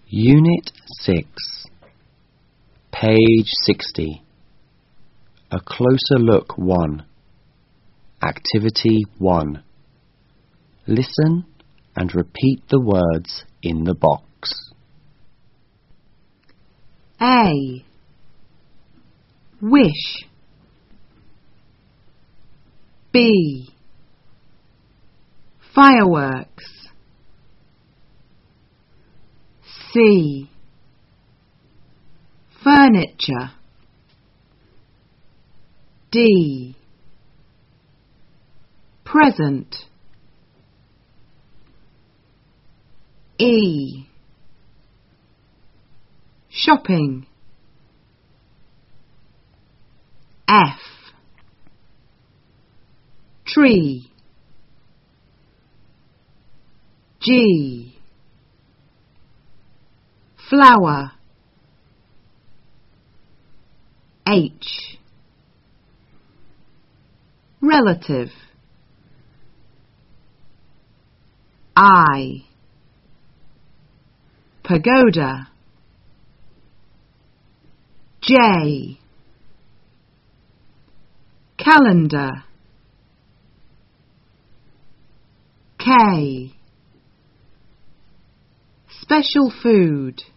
Unit 6, page 60. A closer look 1. Activity 1. Listen and repeat the words in the box. A. Wish. B. Fireworks. C. Furniture. D. Present. E. Shopping. F. Tree. G. Flower. H. Relative. I. Pagoda. J. Calendar. K. Special food.